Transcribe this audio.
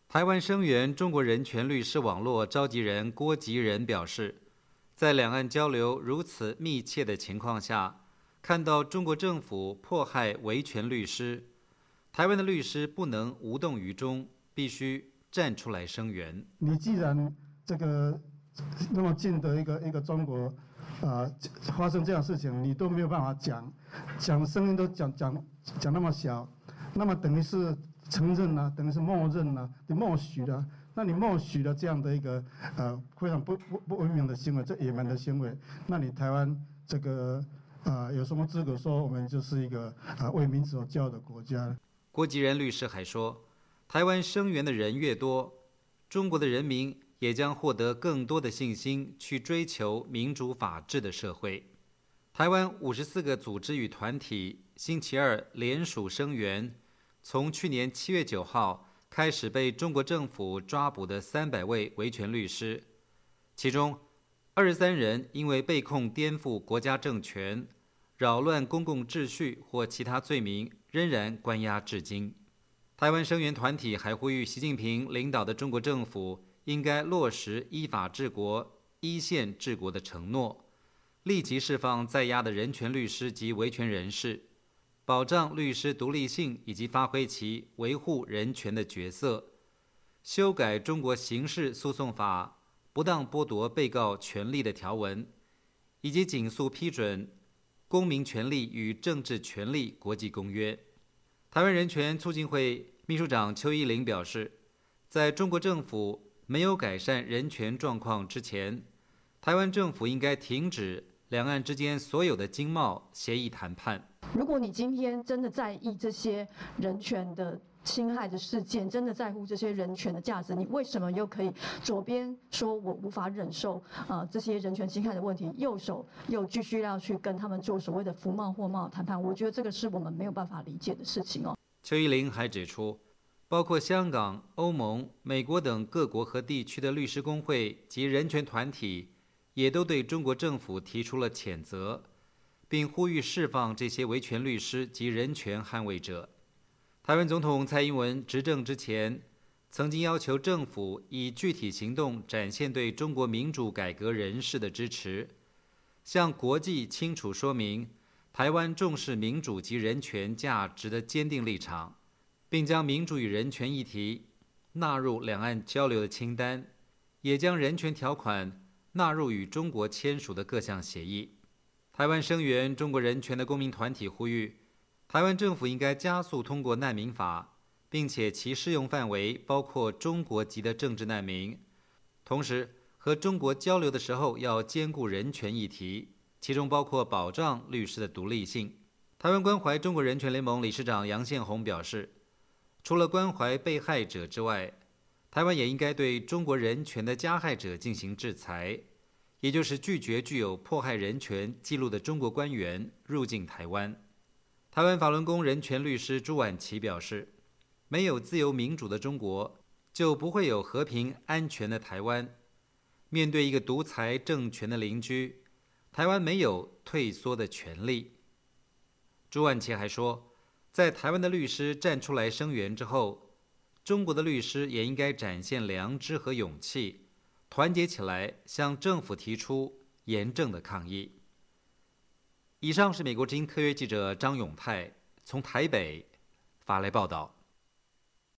台湾声援中国人权律师网络召集人郭吉仁表示，在两岸交流如此密切的情况下，看到中国政府迫害维权律师，台湾的律师不能无动于衷，必须站出来声援。 你既然这个那么近的一个中国，发生这样的事情，你都没有办法讲声音都讲那么小，那么等于是承认了，等于是默认了，你默许了，那你默许了这样的一个非常不文明的行为，这野蛮的行为，那你台湾这个有什么资格说我们就是一个为民主骄傲的国家？ 郭吉仁律师还说，台湾声援的人越多，中国的人民也将获得更多的信心去追求民主法治的社会。台湾54个组织与团体星期二联署声援，从去年7月9号开始被中国政府抓捕的300位维权律师，其中23人因为被控颠覆国家政权、扰乱公共秩序或其他罪名，仍然关押至今。台湾声援团体还呼吁习近平领导的中国政府应该落实依法治国、依宪治国的承诺，立即释放在押的人权律师及维权人士，保障律师独立性以及发挥其维护人权的角色，修改中国刑事诉讼法不当剥夺被告权利的条文，以及尽速批准公民权利与政治权利国际公约。台湾人权促进会秘书长邱依麟表示，在中国政府没有改善人权状况之前，台湾政府应该停止两岸之间所有的经贸协议谈判。 如果你今天真的在意这些人权的侵害的事件，真的在乎这些人权的价值，你为什么又可以左边说我无法忍受这些人权侵害的问题，右手又继续要去跟他们做所谓的服贸货贸谈判？我觉得这个是我们没有办法理解的事情哦。 邱依麟还指出，包括香港、欧盟、美国等各国和地区的律师工会及人权团体也都对中国政府提出了谴责，并呼吁释放这些维权律师及人权捍卫者。台湾总统蔡英文执政之前，曾经要求政府以具体行动展现对中国民主改革人士的支持，向国际清楚说明台湾重视民主及人权价值的坚定立场，并将民主与人权议题纳入两岸交流的清单，也将人权条款纳入与中国签署的各项协议。台湾声援中国人权的公民团体呼吁，台湾政府应该加速通过难民法，并且其适用范围包括中国籍的政治难民，同时和中国交流的时候要兼顾人权议题，其中包括保障律师的独立性。台湾关怀中国人权联盟理事长杨宪宏表示，除了关怀被害者之外，台湾也应该对中国人权的加害者进行制裁，也就是拒绝具有迫害人权记录的中国官员入境台湾。台湾法轮功人权律师朱婉琪表示，没有自由民主的中国，就不会有和平安全的台湾。面对一个独裁政权的邻居，台湾没有退缩的权利。朱婉琪还说，在台湾的律师站出来声援之后，中国的律师也应该展现良知和勇气，团结起来向政府提出严正的抗议。以上是美国之音特约记者张永泰从台北发来报道。